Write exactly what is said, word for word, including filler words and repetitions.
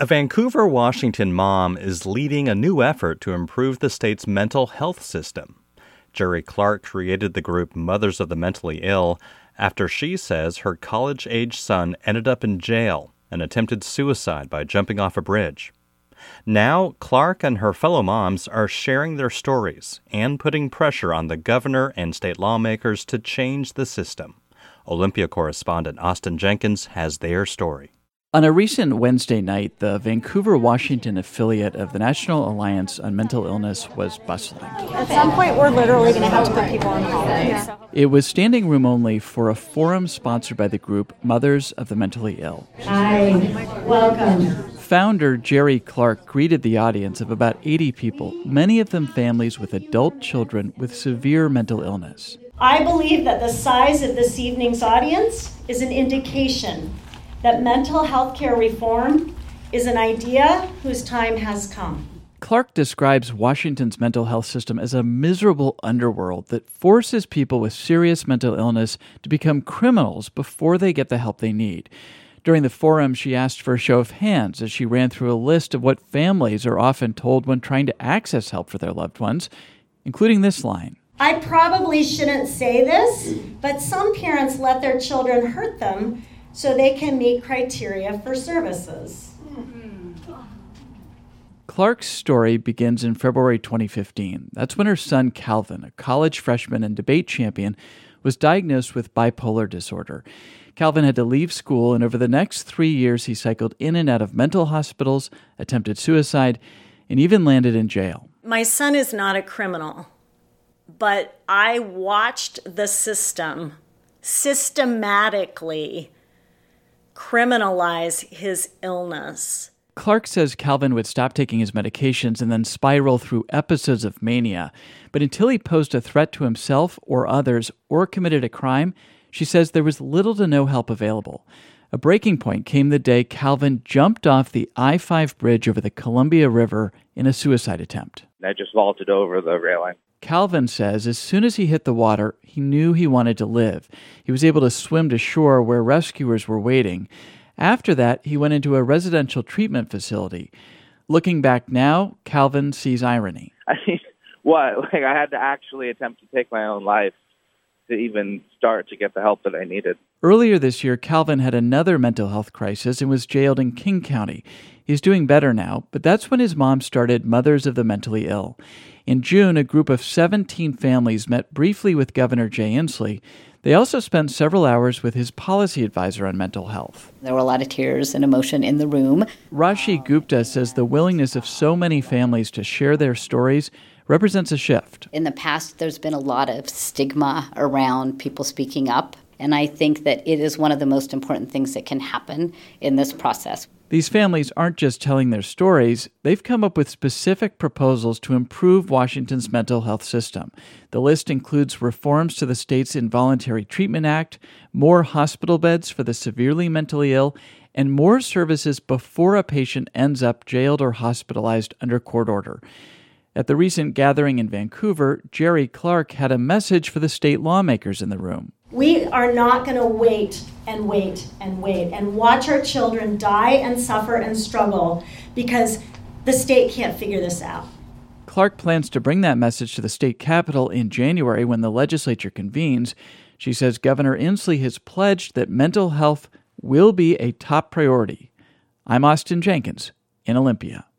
A Vancouver, Washington mom is leading a new effort to improve the state's mental health system. Jerry Clark created the group Mothers of the Mentally Ill after she says her college-age son ended up in jail and attempted suicide by jumping off a bridge. Now, Clark and her fellow moms are sharing their stories and putting pressure on the governor and state lawmakers to change the system. Olympia correspondent Austin Jenkins has their story. On a recent Wednesday night, the Vancouver, Washington affiliate of the National Alliance on Mental Illness was bustling. At some point, we're literally going to have to put people on hold. Yeah. It was standing room only for a forum sponsored by the group Mothers of the Mentally Ill. Hi, welcome. Founder Jerry Clark greeted the audience of about eighty people, many of them families with adult children with severe mental illness. I believe that the size of this evening's audience is an indication that mental health care reform is an idea whose time has come. Clark describes Washington's mental health system as a miserable underworld that forces people with serious mental illness to become criminals before they get the help they need. During the forum, she asked for a show of hands as she ran through a list of what families are often told when trying to access help for their loved ones, including this line. I probably shouldn't say this, but some parents let their children hurt them so they can meet criteria for services. Clark's story begins in February twenty fifteen. That's when her son Calvin, a college freshman and debate champion, was diagnosed with bipolar disorder. Calvin had to leave school, and over the next three years he cycled in and out of mental hospitals, attempted suicide, and even landed in jail. My son is not a criminal, but I watched the system systematically criminalize his illness. Clark says Calvin would stop taking his medications and then spiral through episodes of mania. But until he posed a threat to himself or others or committed a crime, she says there was little to no help available. A breaking point came the day Calvin jumped off the I five bridge over the Columbia River in a suicide attempt. I just vaulted over the railing. Calvin says as soon as he hit the water, he knew he wanted to live. He was able to swim to shore where rescuers were waiting. After that, he went into a residential treatment facility. Looking back now, Calvin sees irony. I mean, what? Like, I had to actually attempt to take my own life to even start to get the help that I needed. Earlier this year, Calvin had another mental health crisis and was jailed in King County. He's doing better now, but that's when his mom started Mothers of the Mentally Ill. In June, a group of seventeen families met briefly with Governor Jay Inslee. They also spent several hours with his policy advisor on mental health. There were a lot of tears and emotion in the room. Rashi Gupta says the willingness of so many families to share their stories represents a shift. In the past, there's been a lot of stigma around people speaking up, and I think that it is one of the most important things that can happen in this process. These families aren't just telling their stories, they've come up with specific proposals to improve Washington's mental health system. The list includes reforms to the state's Involuntary Treatment Act, more hospital beds for the severely mentally ill, and more services before a patient ends up jailed or hospitalized under court order. At the recent gathering in Vancouver, Jerry Clark had a message for the state lawmakers in the room. We are not going to wait and wait and wait and watch our children die and suffer and struggle because the state can't figure this out. Clark plans to bring that message to the state capitol in January when the legislature convenes. She says Governor Inslee has pledged that mental health will be a top priority. I'm Austin Jenkins in Olympia.